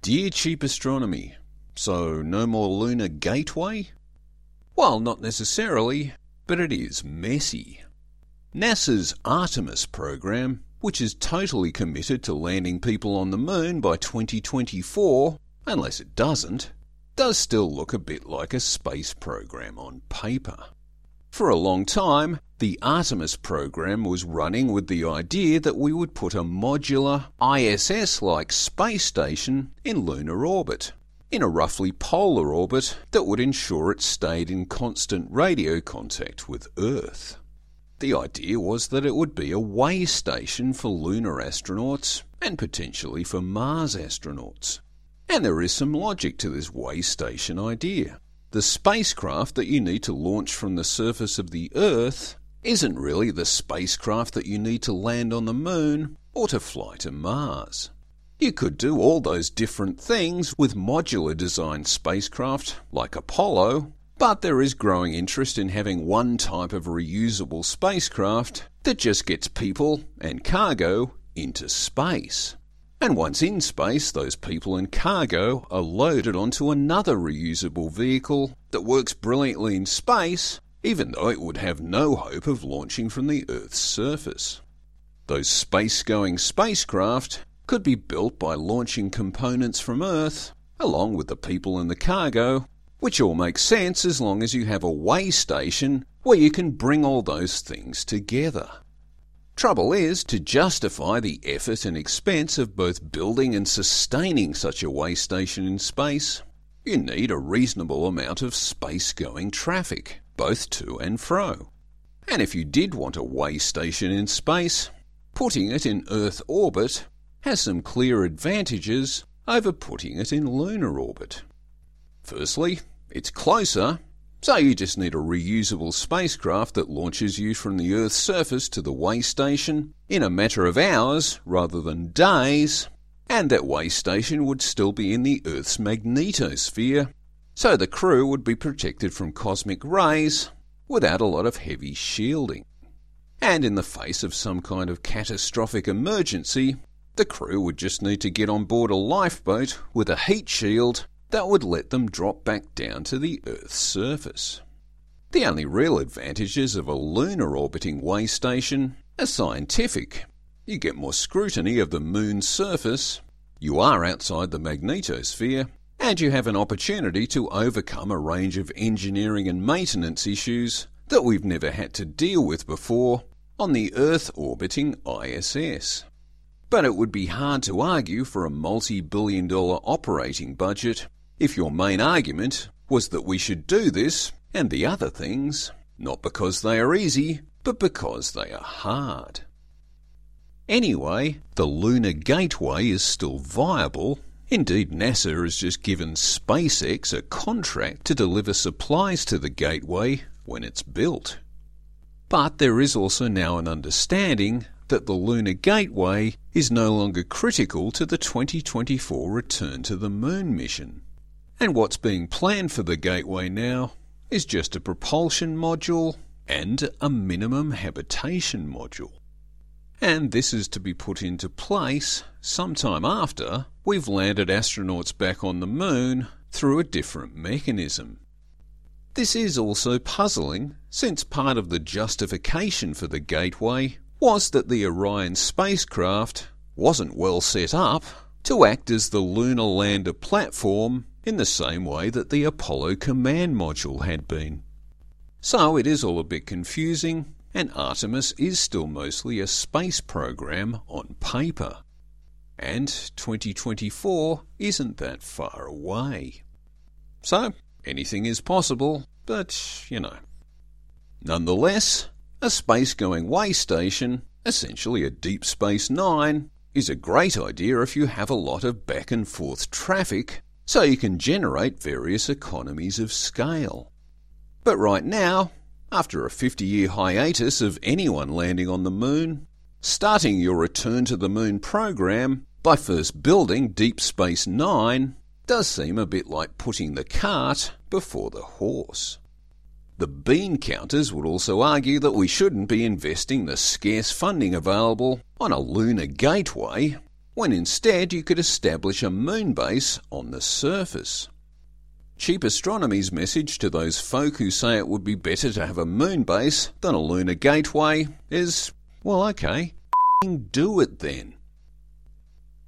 Dear Cheap Astronomy, so no more Lunar Gateway? Well, not necessarily, but it is messy. NASA's Artemis program, which is totally committed to landing people on the moon by 2024, unless it doesn't, does still look a bit like a space program on paper. For a long time, the Artemis program was running with the idea that we would put a modular, ISS-like space station in lunar orbit, in a roughly polar orbit that would ensure it stayed in constant radio contact with Earth. The idea was that it would be a way station for lunar astronauts and potentially for Mars astronauts. And there is some logic to this way station idea. The spacecraft that you need to launch from the surface of the Earth isn't really the spacecraft that you need to land on the moon or to fly to Mars. You could do all those different things with modular designed spacecraft like Apollo, but there is growing interest in having one type of reusable spacecraft that just gets people and cargo into space. And once in space, those people and cargo are loaded onto another reusable vehicle that works brilliantly in space, even though it would have no hope of launching from the Earth's surface. Those space-going spacecraft could be built by launching components from Earth, along with the people and the cargo, which all makes sense as long as you have a way station where you can bring all those things together. Trouble is, to justify the effort and expense of both building and sustaining such a way station in space, you need a reasonable amount of space-going traffic, both to and fro. And if you did want a way station in space, putting it in Earth orbit has some clear advantages over putting it in lunar orbit. Firstly, it's closer, so you just need a reusable spacecraft that launches you from the Earth's surface to the way station in a matter of hours rather than days, and that way station would still be in the Earth's magnetosphere, so the crew would be protected from cosmic rays without a lot of heavy shielding. And in the face of some kind of catastrophic emergency, the crew would just need to get on board a lifeboat with a heat shield that would let them drop back down to the Earth's surface. The only real advantages of a lunar orbiting way station are scientific. You get more scrutiny of the moon's surface, you are outside the magnetosphere, and you have an opportunity to overcome a range of engineering and maintenance issues that we've never had to deal with before on the Earth orbiting ISS. But it would be hard to argue for a multi-billion-dollar operating budget if your main argument was that we should do this and the other things, not because they are easy, but because they are hard. Anyway, the Lunar Gateway is still viable. Indeed, NASA has just given SpaceX a contract to deliver supplies to the Gateway when it's built. But there is also now an understanding that the Lunar Gateway is no longer critical to the 2024 return to the Moon mission. And what's being planned for the Gateway now is just a propulsion module and a minimum habitation module. And this is to be put into place sometime after we've landed astronauts back on the Moon through a different mechanism. This is also puzzling, since part of the justification for the Gateway was that the Orion spacecraft wasn't well set up to act as the lunar lander platform in the same way that the Apollo command module had been. So it is all a bit confusing, and Artemis is still mostly a space program on paper. And 2024 isn't that far away. So, anything is possible, but, Nonetheless, a space-going way station, essentially a Deep Space Nine, is a great idea if you have a lot of back-and-forth traffic, so you can generate various economies of scale. But right now, after a 50-year hiatus of anyone landing on the Moon, starting your return to the Moon program by first building Deep Space Nine does seem a bit like putting the cart before the horse. The bean counters would also argue that we shouldn't be investing the scarce funding available on a lunar gateway when instead you could establish a moon base on the surface. Cheap Astronomy's message to those folk who say it would be better to have a moon base than a lunar gateway is, well, okay, do it then.